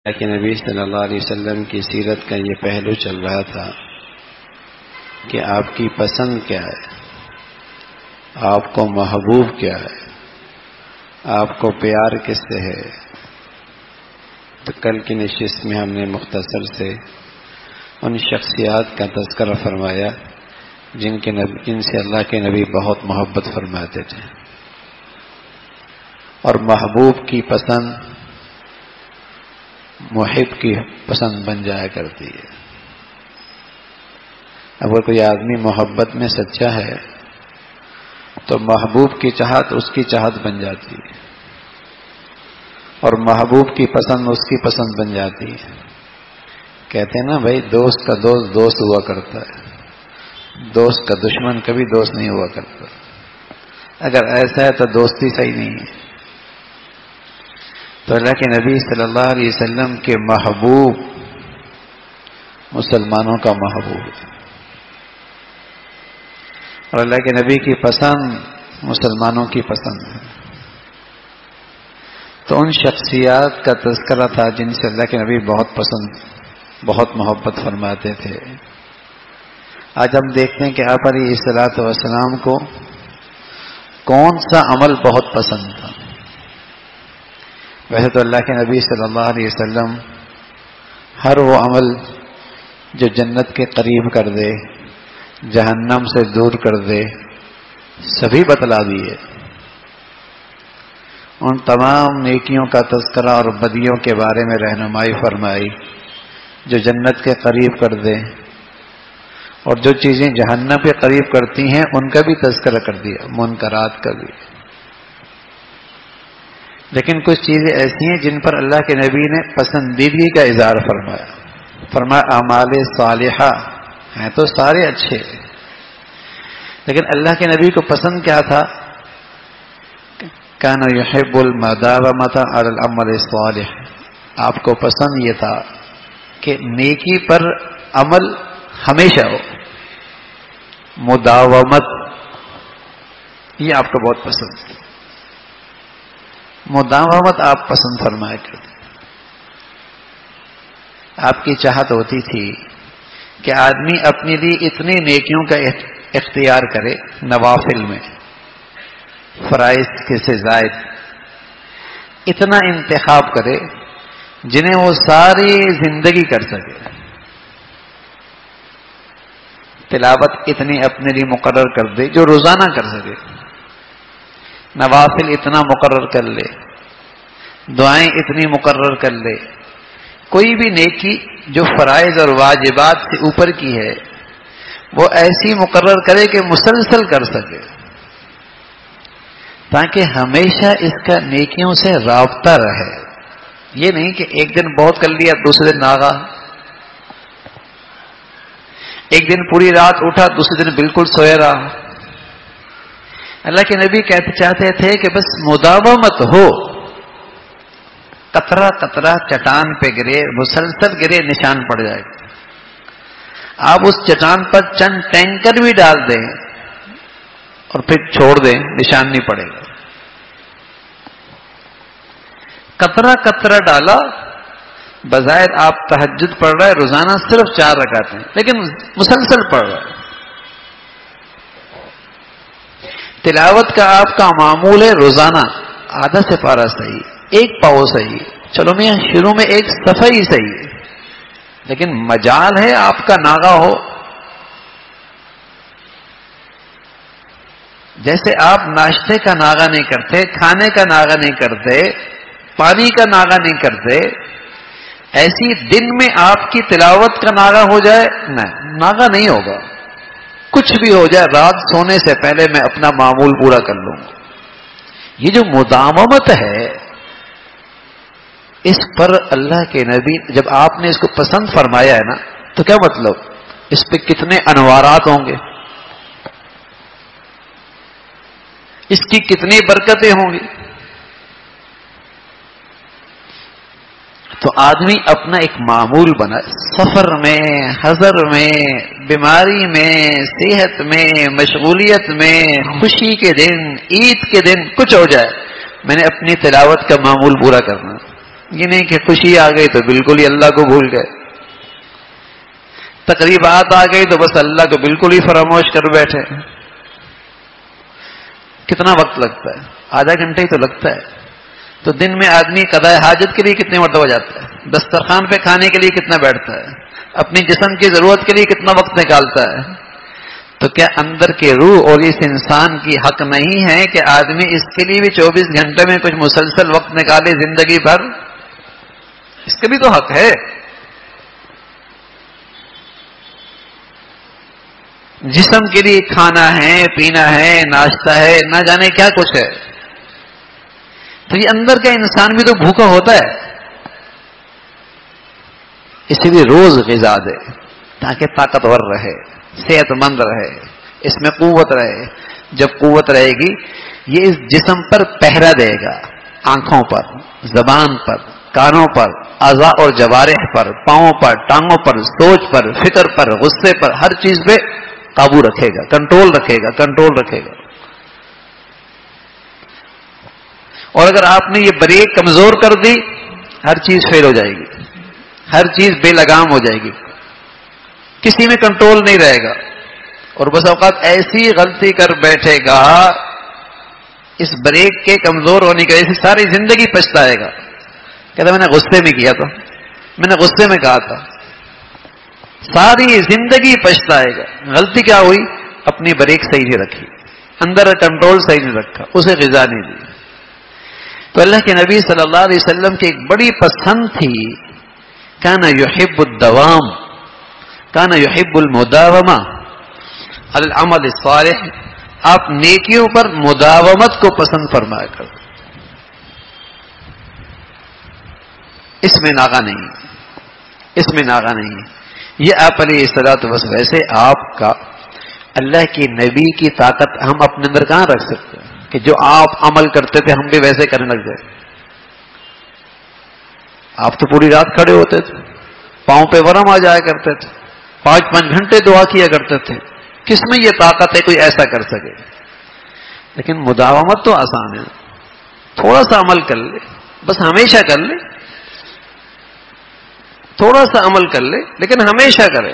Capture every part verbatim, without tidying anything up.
کہ نبی صلی اللہ علیہ وسلم کی سیرت کا یہ پہلو چل رہا تھا کہ آپ کی پسند کیا ہے، آپ کو محبوب کیا ہے، آپ کو پیار کس سے ہے۔ تو کل کی نشست میں ہم نے مختصر سے ان شخصیات کا تذکرہ فرمایا جن کے نبی جن سے اللہ کے نبی بہت محبت فرماتے تھے، اور محبوب کی پسند محب کی پسند بن جایا کرتی ہے۔ اگر کوئی آدمی محبت میں سچا ہے تو محبوب کی چاہت اس کی چاہت بن جاتی ہے، اور محبوب کی پسند اس کی پسند بن جاتی ہے۔ کہتے ہیں نا بھائی، دوست کا دوست دوست ہوا کرتا ہے، دوست کا دشمن کبھی دوست نہیں ہوا کرتا۔ اگر ایسا ہے تو دوستی صحیح نہیں ہے۔ تو اللہ کے نبی صلی اللہ علیہ وسلم کے محبوب مسلمانوں کا محبوب ہے، اور اللہ کے نبی کی پسند مسلمانوں کی پسند ہے۔ تو ان شخصیات کا تذکرہ تھا جن سے اللہ کے نبی بہت پسند بہت محبت فرماتے تھے۔ آج ہم دیکھتے ہیں کہ آپ علیہ الصلوۃ والسلام کو کون سا عمل بہت پسند تھا۔ ویسے تو اللہ کے نبی صلی اللہ علیہ وسلم ہر وہ عمل جو جنت کے قریب کر دے، جہنم سے دور کر دے، سبھی بتلا دیے۔ ان تمام نیکیوں کا تذکرہ اور بدیوں کے بارے میں رہنمائی فرمائی جو جنت کے قریب کر دے، اور جو چیزیں جہنم کے قریب کرتی ہیں ان کا بھی تذکرہ کر دیا، منکرات کا بھی۔ لیکن کچھ چیزیں ایسی ہیں جن پر اللہ کے نبی نے پسندیدگی کا اظہار فرمایا فرمایا اعمال صالحہ ہیں تو سارے اچھے، لیکن اللہ کے نبی کو پسند کیا تھا؟ کان یحب المداومۃ علی العمل الصالح۔ آپ کو پسند یہ تھا کہ نیکی پر عمل ہمیشہ ہو، مداومت، یہ آپ کو بہت پسند تھی۔ مداومت آپ پسند فرمایا کرتے، آپ کی چاہت ہوتی تھی کہ آدمی اپنے لیے اتنی نیکیوں کا اختیار کرے، نوافل میں فرائض کے سے زائد اتنا انتخاب کرے جنہیں وہ ساری زندگی کر سکے۔ تلاوت اتنی اپنے لیے مقرر کر دے جو روزانہ کر سکے، نوافل اتنا مقرر کر لے، دعائیں اتنی مقرر کر لے، کوئی بھی نیکی جو فرائض اور واجبات سے اوپر کی ہے وہ ایسی مقرر کرے کہ مسلسل کر سکے، تاکہ ہمیشہ اس کا نیکیوں سے رابطہ رہے۔ یہ نہیں کہ ایک دن بہت کر لیا دوسرے دن ناغا، ایک دن پوری رات اٹھا دوسرے دن بالکل سویا رہا۔ اللہ کے نبی کہتے چاہتے تھے کہ بس مداومت ہو، قطرہ قطرہ چٹان پہ گرے، مسلسل گرے، نشان پڑ جائے گا۔ آپ اس چٹان پر چند ٹینکر بھی ڈال دیں اور پھر چھوڑ دیں، نشان نہیں پڑے گا۔ قطرہ قطرہ ڈالا، بظاہر آپ تہجد پڑھ رہے روزانہ صرف چار رکعتیں، لیکن مسلسل پڑھ رہے۔ تلاوت کا آپ کا معمول ہے روزانہ آدھا سے پارہ صحیح، ایک پاؤ صحیح، چلو میاں شروع میں ایک صفحہ ہی صحیح، لیکن مجال ہے آپ کا ناغا ہو۔ جیسے آپ ناشتے کا ناغا نہیں کرتے، کھانے کا ناغا نہیں کرتے، پانی کا ناغا نہیں کرتے، ایسی دن میں آپ کی تلاوت کا ناغا ہو جائے، نہیں، ناغا نہیں ہوگا۔ کچھ بھی ہو جائے، رات سونے سے پہلے میں اپنا معمول پورا کر لوں گا۔ یہ جو مداومت ہے، اس پر اللہ کے نبی جب آپ نے اس کو پسند فرمایا ہے نا، تو کیا مطلب؟ اس پہ کتنے انوارات ہوں گے، اس کی کتنی برکتیں ہوں گی۔ تو آدمی اپنا ایک معمول بنا، سفر میں، حضر میں، بیماری میں، صحت میں، مشغولیت میں، خوشی کے دن، عید کے دن، کچھ ہو جائے، میں نے اپنی تلاوت کا معمول پورا کرنا۔ یہ نہیں کہ خوشی آ گئی تو بالکل ہی اللہ کو بھول گئے، تقریبات آ گئی تو بس اللہ کو بالکل ہی فراموش کر بیٹھے. کتنا وقت لگتا ہے؟ آدھا گھنٹہ ہی تو لگتا ہے. تو دن میں آدمی قضاء حاجت کے لیے کتنے مرتبہ جاتا ہے؟ دسترخوان پہ کھانے کے لیے کتنا بیٹھتا ہے؟ اپنی جسم کی ضرورت کے لیے کتنا وقت نکالتا ہے؟ تو کیا اندر کے روح اور اس انسان کی حق نہیں ہے کہ آدمی اس کے لیے بھی چوبیس گھنٹے میں کچھ مسلسل وقت نکالے زندگی بھر؟ اس کا بھی تو حق ہے. جسم کے لیے کھانا ہے، پینا ہے، ناشتہ ہے، نہ جانے کیا کچھ ہے. تو یہ اندر کا انسان بھی تو بھوکا ہوتا ہے. اسی لیے روز غذا دے تاکہ طاقتور رہے، صحت مند رہے، اس میں قوت رہے. جب قوت رہے گی یہ اس جسم پر پہرا دے گا، آنکھوں پر، زبان پر، کانوں پر، اعضاء اور جوارح پر، پاؤں پر، ٹانگوں پر، سوچ پر، فکر پر، غصے پر، ہر چیز پہ قابو رکھے گا، کنٹرول رکھے گا، کنٹرول رکھے گا. اور اگر آپ نے یہ بریک کمزور کر دی ہر چیز فیل ہو جائے گی، ہر چیز بے لگام ہو جائے گی، کسی میں کنٹرول نہیں رہے گا. اور بس اوقات ایسی غلطی کر بیٹھے گا اس بریک کے کمزور ہونے کی وجہ سے ساری زندگی پچھتائے گا. کہتا میں نے غصے میں کیا تھا، میں نے غصے میں کہا تھا. ساری زندگی پچھتائے گا. غلطی کیا ہوئی؟ اپنی بریک صحیح نہیں رکھی، اندر کنٹرول صحیح نہیں رکھا، اسے غذا نہیں دی. تو اللہ کے نبی صلی اللہ علیہ وسلم کی ایک بڑی پسند تھی، کان یحب الدوام، کان یحب المداومہ علی العمل الصالح. آپ نیکیوں پر مداومت کو پسند فرمایا کرتے، اس میں ناغا نہیں، اس میں ناغا نہیں. یہ آپ علیہ الصلوۃ والسلام، ویسے آپ کا اللہ کی نبی کی طاقت ہم اپنے اندر کہاں رکھ سکتے ہیں کہ جو آپ عمل کرتے تھے ہم بھی ویسے کرنے لگ جائے. آپ تو پوری رات کھڑے ہوتے تھے، پاؤں پہ ورم آ جایا کرتے تھے، پانچ پانچ گھنٹے دعا کیا کرتے تھے. کس میں یہ طاقت ہے کوئی ایسا کر سکے؟ لیکن مداومت تو آسان ہے، تھوڑا سا عمل کر لے، بس ہمیشہ کر لے، تھوڑا سا عمل کر لے لیکن ہمیشہ کرے،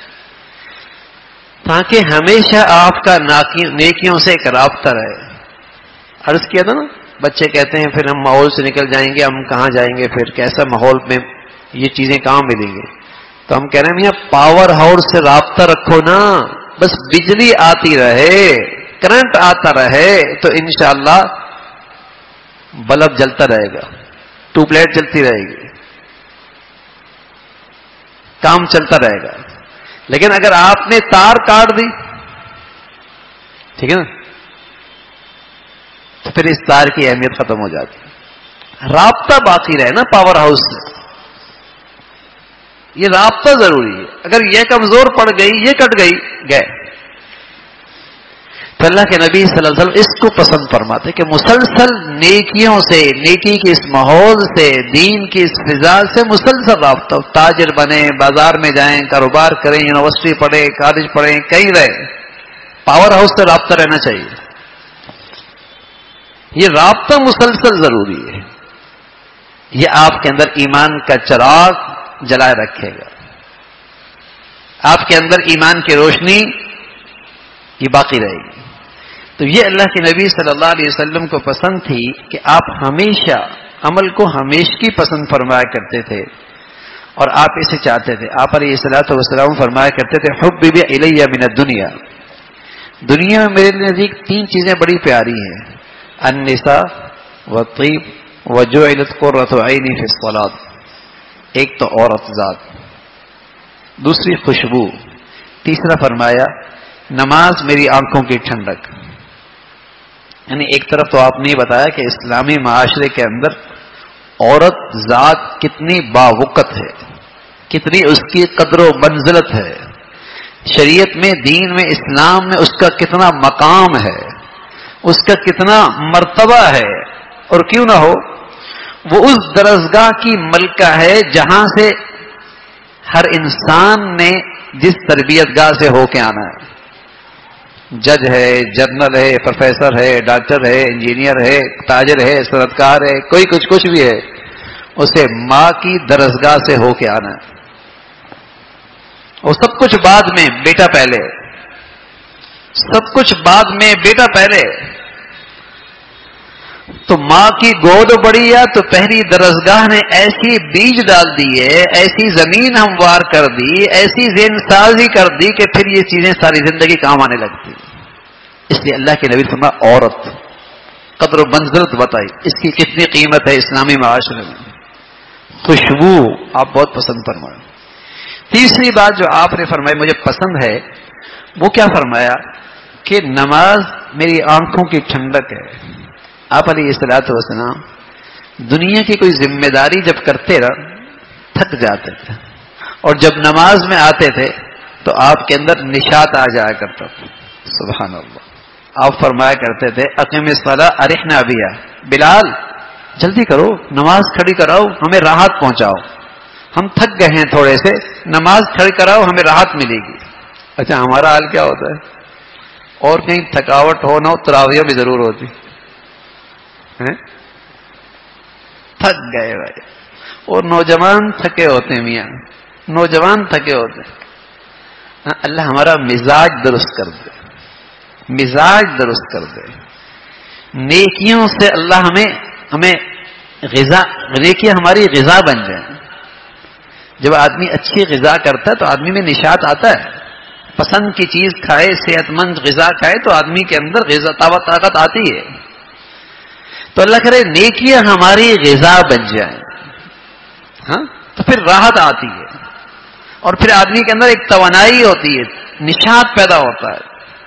تاکہ ہمیشہ آپ کا نیکیوں سے ایک رابطہ رہے. عرض کیا تھا نا، بچے کہتے ہیں پھر ہم ماحول سے نکل جائیں گے، ہم کہاں جائیں گے، پھر کیسا ماحول میں یہ چیزیں کہاں ملیں گے؟ تو ہم کہہ رہے ہیں میاں پاور ہاؤس سے رابطہ رکھو نا، بس بجلی آتی رہے، کرنٹ آتا رہے تو انشاءاللہ بلب جلتا رہے گا، ٹیوب لائٹ جلتی رہے گی، کام چلتا رہے گا. لیکن اگر آپ نے تار کاٹ دی، ٹھیک ہے نا، تو پھر اس تار کی اہمیت ختم ہو جاتی ہے. رابطہ باقی رہے نا پاور ہاؤس سے، یہ رابطہ ضروری ہے. اگر یہ کمزور پڑ گئی، یہ کٹ گئی، گئے. تو اللہ کے نبی صلی اللہ علیہ وسلم اس کو پسند فرماتے کہ مسلسل نیکیوں سے، نیکی کے اس ماحول سے، دین کی اس فضا سے مسلسل رابطہ. تاجر بنے، بازار میں جائیں، کاروبار کریں، یونیورسٹی پڑھیں، کالج پڑھیں، کہیں رہیں، پاور ہاؤس سے رابطہ رہنا چاہیے. یہ رابطہ مسلسل ضروری ہے. یہ آپ کے اندر ایمان کا چراغ جلائے رکھے گا، آپ کے اندر ایمان کی روشنی یہ باقی رہے گی. تو یہ اللہ کے نبی صلی اللہ علیہ وسلم کو پسند تھی کہ آپ ہمیشہ عمل کو ہمیشگی پسند فرمایا کرتے تھے، اور آپ اسے چاہتے تھے. آپ علیہ الصلوۃ والسلام فرمایا کرتے تھے حبب الی من الدنیا، دنیا میں میرے نزدیک تین چیزیں بڑی پیاری ہیں، النساء والطیب وجعلت قرۃ عینی فی الصلاۃ. ایک تو عورت ذات، دوسری خوشبو، تیسرا فرمایا نماز میری آنکھوں کی ٹھنڈک. یعنی ایک طرف تو آپ نے یہ بتایا کہ اسلامی معاشرے کے اندر عورت ذات کتنی باوقت ہے، کتنی اس کی قدر و منزلت ہے، شریعت میں، دین میں، اسلام میں اس کا کتنا مقام ہے، اس کا کتنا مرتبہ ہے. اور کیوں نہ ہو، وہ اس درسگاہ کی ملکہ ہے جہاں سے ہر انسان نے جس تربیت گاہ سے ہو کے آنا ہے. جج ہے، جنرل ہے، پروفیسر ہے، ڈاکٹر ہے، انجینئر ہے، تاجر ہے، صنعت کار ہے، کوئی کچھ کچھ بھی ہے، اسے ماں کی درسگاہ سے ہو کے آنا ہے. اور سب کچھ بعد میں، بیٹا پہلے. سب کچھ بعد میں، بیٹا پہلے. تو ماں کی گود بڑی ہے تو پہلی درسگاہ نے ایسی بیج ڈال دی ہے، ایسی زمین ہموار کر دی، ایسی ذہن سازی کر دی کہ پھر یہ چیزیں ساری زندگی کام آنے لگتی. اس لیے اللہ کے نبی فرمایا عورت قدر و منزلت بتائی، اس کی کتنی قیمت ہے اسلامی معاشرے میں. خوشبو آپ بہت پسند فرمائے. تیسری بات جو آپ نے فرمائی مجھے پسند ہے، وہ کیا فرمایا کہ نماز میری آنکھوں کی ٹھنڈک ہے. آپ علیہ الصلوۃ والسلام دنیا کی کوئی ذمہ داری جب کرتے رہ تھک جاتے تھے، اور جب نماز میں آتے تھے تو آپ کے اندر نشاط آ جایا کرتا تھا. سبحان اللہ. آپ فرمایا کرتے تھے اقیم الصلاۃ ارحنا بیا، بلال جلدی کرو، نماز کھڑی کراؤ، ہمیں راحت پہنچاؤ، ہم تھک گئے ہیں تھوڑے سے، نماز کھڑی کراؤ، ہمیں راحت ملے گی. اچھا ہمارا حال کیا ہوتا ہے؟ اور کہیں تھکاوٹ ہو نہ ہو تراویح بھی ضرور ہوتی. تھک گئے بھائی. اور نوجوان تھکے ہوتے ہیں میاں، نوجوان تھکے ہوتے ہیں. اللہ ہمارا مزاج درست کر دے، مزاج درست کر دے. نیکیوں سے اللہ ہمیں ہمیں غذا، نیکیاں ہماری غذا بن جائیں. جب آدمی اچھی غذا کرتا ہے تو آدمی میں نشاط آتا ہے. پسند کی چیز کھائے، صحت مند غذا کھائے تو آدمی کے اندر غذا طاقت آتی ہے. تو اللہ کرے نیکیاں ہماری غذا بن جائیں، ہاں تو پھر راحت آتی ہے، اور پھر آدمی کے اندر ایک توانائی ہوتی ہے، نشاط پیدا ہوتا ہے.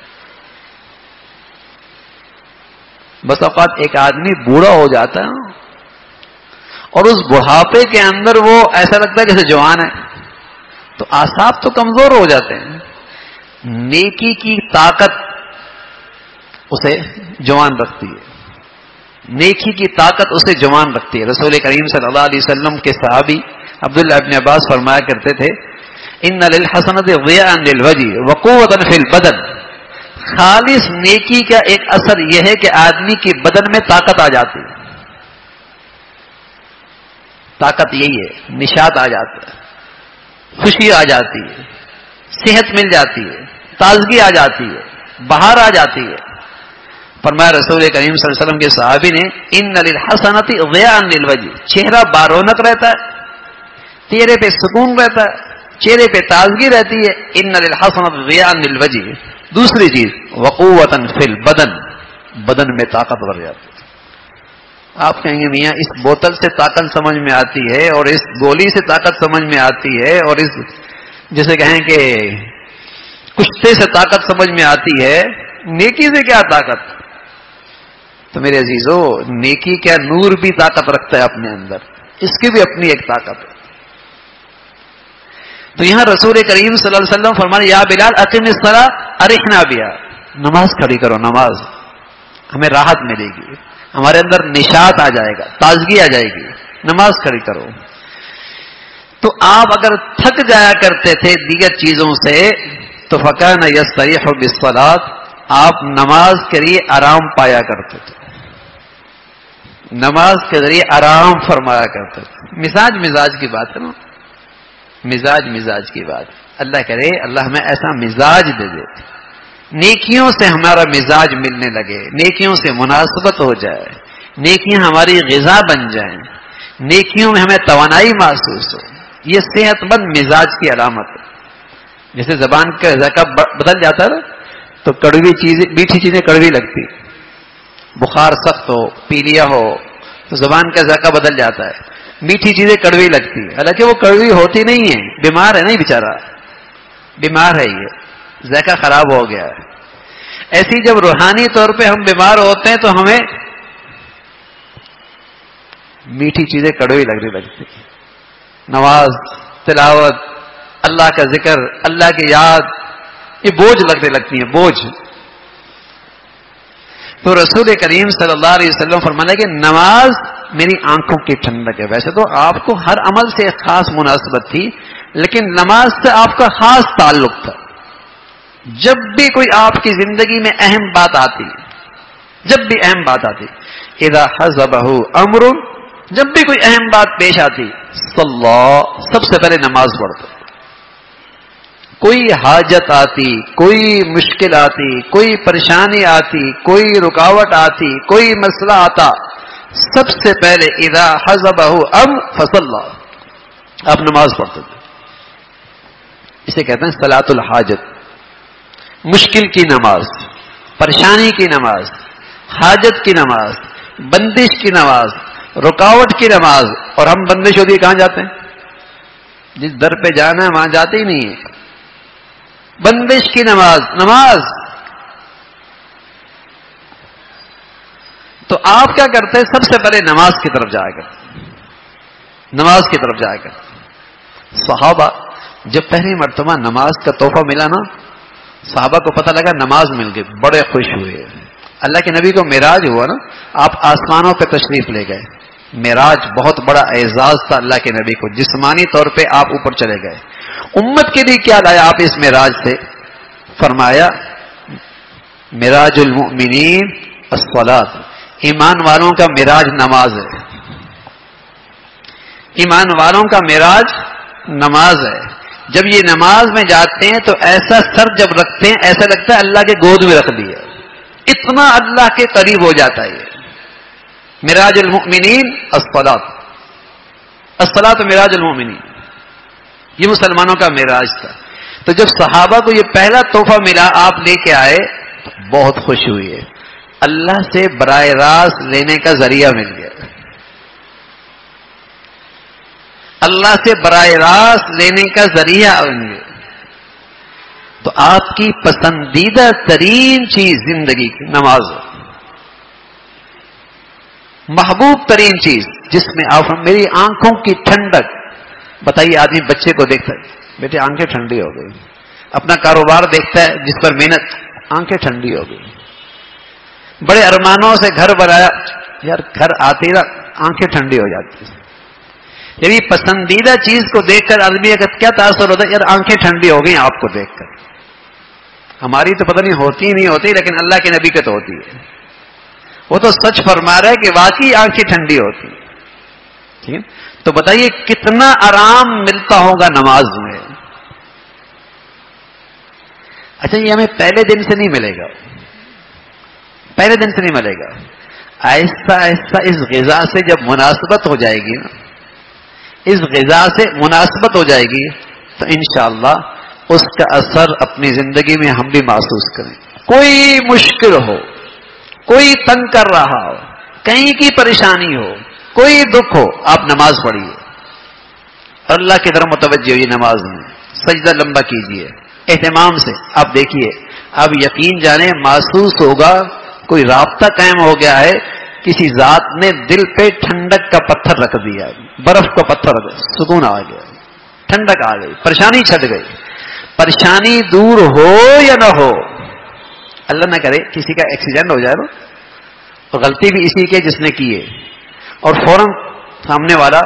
بس اوقات ایک آدمی بوڑھا ہو جاتا ہے اور اس بڑھاپے کے اندر وہ ایسا لگتا ہے جیسے جوان ہے، تو اعصاب تو کمزور ہو جاتے ہیں. نیکی کی طاقت اسے جوان رکھتی ہے، نیکی کی طاقت اسے جوان رکھتی ہے. رسول کریم صلی اللہ علیہ وسلم کے صحابی عبداللہ ابن عباس فرمایا کرتے تھے ان للحسنۃ ضیاء للوجه وقوۃ فی البدن. خالص نیکی کا ایک اثر یہ ہے کہ آدمی کے بدن میں طاقت آ جاتی ہے. طاقت یہی ہے، نشاط آ جاتا ہے، خوشی آ جاتی ہے، صحت مل جاتی ہے، تازگی آ جاتی ہے، بہار آ جاتی ہے. فرمایا رسول کریم صلی اللہ علیہ وسلم کے صحابی نے ان للحسنۃ ضیاء للوجه، چہرہ بارونق رہتا ہے، چہرے پہ سکون رہتا ہے، چہرے پہ تازگی رہتی ہے. ان للحسنۃ ضیاء للوجه. دوسری چیز وقوۃ فی البدن، بدن میں طاقت بڑھ جاتی ہے. آپ کہیں گے میاں اس بوتل سے طاقت سمجھ میں آتی ہے اور اس گولی سے طاقت سمجھ میں آتی ہے اور اس جیسے کہیں کہ کشتے سے طاقت سمجھ میں آتی ہے، نیکی سے کیا طاقت؟ تو میرے عزیزو نیکی کیا نور بھی طاقت رکھتا ہے اپنے اندر، اس کی بھی اپنی ایک طاقت ہے. تو یہاں رسول کریم صلی اللہ علیہ وسلم فرمانے یا بلال اقیم الصلاۃ ارحنا بیا، نماز کھڑی کرو، نماز ہمیں راحت ملے گی، ہمارے اندر نشاط آ جائے گا، تازگی آ جائے گی، نماز کھڑی کرو. تو آپ اگر تھک جایا کرتے تھے دیگر چیزوں سے تو فکان یستریح بالصلاۃ، آپ نماز کے لیے آرام پایا کرتے تھے، نماز کے ذریعے آرام فرمایا کرتے تھے. مزاج مزاج کی بات ہے نا، مزاج مزاج کی بات. اللہ کرے اللہ ہمیں ایسا مزاج دے دے، نیکیوں سے ہمارا مزاج ملنے لگے، نیکیوں سے مناسبت ہو جائے، نیکیاں ہماری غذا بن جائیں، نیکیوں میں ہمیں توانائی محسوس ہو. یہ صحت مند مزاج کی علامت ہے. جیسے زبان کا ذائقہ بدل جاتا ہے تو کڑوی چیزیں، میٹھی چیزیں کڑوی لگتی، بخار سخت ہو، پیلیا ہو تو زبان کا ذائقہ بدل جاتا ہے، میٹھی چیزیں کڑوی لگتی، حالانکہ وہ کڑوی ہوتی نہیں ہے، بیمار ہے نہیں بیچارہ، بیمار ہے، یہ ذائقہ خراب ہو گیا ہے. ایسی جب روحانی طور پہ ہم بیمار ہوتے ہیں تو ہمیں میٹھی چیزیں کڑوی لگنے لگتی. نماز، تلاوت، اللہ کا ذکر، اللہ کی یاد، یہ بوجھ لگنے لگتی ہیں، بوجھ. تو رسول کریم صلی اللہ علیہ وسلم فرمانا کہ نماز میری آنکھوں کی ٹھنڈک ہے. ویسے تو آپ کو ہر عمل سے ایک خاص مناسبت تھی، لیکن نماز سے آپ کا خاص تعلق تھا. جب بھی کوئی آپ کی زندگی میں اہم بات آتی، جب بھی اہم بات آتی، اذا حزبہ امر جب بھی کوئی اہم بات پیش آتی صلاۃ، سب سے پہلے نماز پڑھتے. کوئی حاجت آتی، کوئی مشکل آتی، کوئی پریشانی آتی، کوئی رکاوٹ آتی، کوئی مسئلہ آتا، سب سے پہلے اذا حزبہ ام فصلی، آپ نماز پڑھتے تھے. اسے کہتے ہیں صلاۃ الحاجت. مشکل کی نماز، پریشانی کی نماز، حاجت کی نماز، بندش کی نماز، رکاوٹ کی نماز. اور ہم بندش ہوتی کہاں جاتے ہیں؟ جس در پہ جانا ہے وہاں جاتے ہی نہیں ہیں. بندش کی نماز نماز تو آپ کیا کرتے ہیں؟ سب سے پہلے نماز کی طرف جایا کرتے، نماز کی طرف جایا کرتے. صحابہ جب پہلی مرتبہ نماز کا تحفہ ملا نا، صحابہ کو پتہ لگا نماز مل گئی، بڑے خوش ہوئے. اللہ کے نبی کو معراج ہوا نا، آپ آسمانوں پہ تشریف لے گئے. معراج بہت بڑا اعزاز تھا اللہ کے نبی کو، جسمانی طور پہ آپ اوپر چلے گئے. امت کے لیے کیا لایا آپ اس معراج سے؟ فرمایا معراج المؤمنین الصلاۃ، ایمان والوں کا معراج نماز ہے. ایمان والوں کا معراج نماز ہے. جب یہ نماز میں جاتے ہیں تو ایسا سر جب رکھتے ہیں ایسا لگتا ہے اللہ کے گود میں رکھ دیا، اتنا اللہ کے قریب ہو جاتا ہے. یہ معراج المؤمنین الصلاۃ، الصلاۃ معراج المؤمنین، یہ مسلمانوں کا معراج تھا. تو جب صحابہ کو یہ پہلا تحفہ ملا آپ لے کے آئے تو بہت خوش ہوئی ہے. اللہ سے براہ راست لینے کا ذریعہ مل گیا، اللہ سے براہ راست لینے کا ذریعہ مل گیا. تو آپ کی پسندیدہ ترین چیز زندگی کی نماز ہے، محبوب ترین چیز جس میں آپ میری آنکھوں کی ٹھنڈک. بتائیے آدمی بچے کو دیکھتا ہے، بیٹے آنکھیں ٹھنڈی ہو گئی. اپنا کاروبار دیکھتا ہے جس پر محنت، آنکھیں ٹھنڈی ہو گئی. بڑے ارمانوں سے گھر بنایا، یار گھر آتے نا آنکھیں ٹھنڈی ہو جاتی. جب یہ پسندیدہ چیز کو دیکھ کر آدمی کا کیا تاثر ہوتا ہے؟ یار آنکھیں ٹھنڈی ہو گئی آپ کو دیکھ کر. ہماری تو پتہ نہیں ہوتی نہیں ہوتی، لیکن اللہ کے نبی کے تو ہوتی ہے. وہ تو سچ فرما رہا ہے کہ واقعی آنکھیں ٹھنڈی ہوتی. ٹھیک ہے، تو بتائیے کتنا آرام ملتا ہوگا نماز میں. اچھا یہ ہمیں پہلے دن سے نہیں ملے گا، پہلے دن سے نہیں ملے گا. آہستہ آہستہ اس غذا سے جب مناسبت ہو جائے گی نا، اس غذا سے مناسبت ہو جائے گی تو انشاءاللہ اس کا اثر اپنی زندگی میں ہم بھی محسوس کریں. کوئی مشکل ہو، کوئی تنگ کر رہا ہو، کہیں کی پریشانی ہو، کوئی دکھ ہو، آپ نماز پڑھیے اور اللہ کی طرف متوجہ ہوئیے. نماز میں سجدہ لمبا کیجیے اہتمام سے. آپ دیکھیے، آپ یقین جانیں محسوس ہوگا کوئی رابطہ قائم ہو گیا ہے، کسی ذات نے دل پہ ٹھنڈک کا پتھر رکھ دیا، برف کا پتھر رکھ دیا، سکون آ گیا، ٹھنڈک آ گئی، پریشانی چھٹ گئی. پریشانی دور ہو یا نہ ہو، اللہ نہ کرے کسی کا ایکسیڈنٹ ہو جائے نا، تو غلطی بھی اسی کے جس نے کی ہے، اور فوراً سامنے والا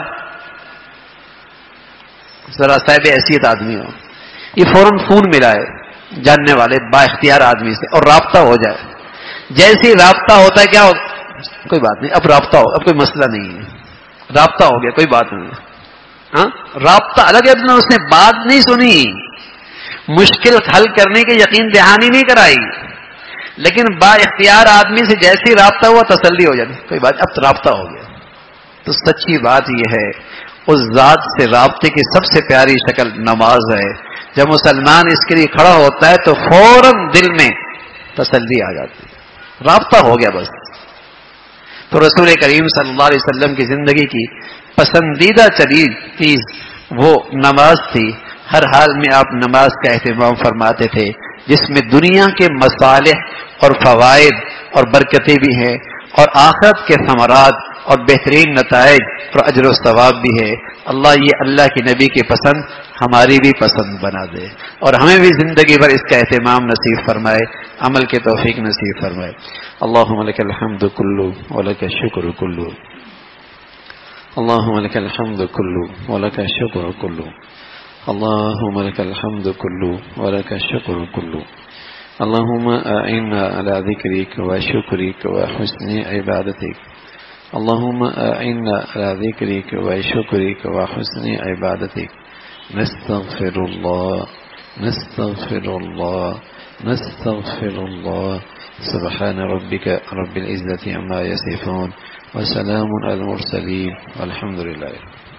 ذرا صاحب حیثیت آدمی ہو، یہ فوراً فون ملا ہے جاننے والے با اختیار آدمی سے اور رابطہ ہو جائے. جیسے رابطہ ہوتا ہے کیا ہو، کوئی بات نہیں، اب رابطہ ہو، اب کوئی مسئلہ نہیں ہے، رابطہ ہو گیا، کوئی بات نہیں. ہاں رابطہ الگ ہے، اس نے بات نہیں سنی، مشکل حل کرنے کی یقین دہانی نہیں کرائی، لیکن با اختیار آدمی سے جیسے رابطہ ہوا تسلی ہو جاتی، کوئی بات، اب تو رابطہ ہو گیا. تو سچی بات یہ ہے اس ذات سے رابطے کی سب سے پیاری شکل نماز ہے. جب مسلمان اس کے لیے کھڑا ہوتا ہے تو فوراً دل میں تسلی آ جاتی ہے، رابطہ ہو گیا بس. تو رسول کریم صلی اللہ علیہ وسلم کی زندگی کی پسندیدہ چیز وہ نماز تھی. ہر حال میں آپ نماز کا اہتمام فرماتے تھے، جس میں دنیا کے مصالح اور فوائد اور برکتیں بھی ہیں، اور آخرت کے ثمرات اور بہترین نتائج اور اجر و ثواب بھی ہے. اللہ یہ اللہ کے نبی کی پسند ہماری بھی پسند بنا دے، اور ہمیں بھی زندگی بھر اس کا اہتمام نصیب فرمائے، عمل کے توفیق نصیب فرمائے. اللہم لک الحمد کلو ولک الشکر کلو، اللہم لک الحمد کلو ولک الشکر کلو، اللہم لک الحمد کلو ولک الشکر کلو. اللہم اعنا علی ذکرک و شکرک و حسن عبادتک. اللهم أعنا على ذكرك وشكرك وحسن عبادتك. نستغفر الله نستغفر الله نستغفر الله. سبحان ربك رب العزة عما يصفون وسلام على المرسلين والحمد لله.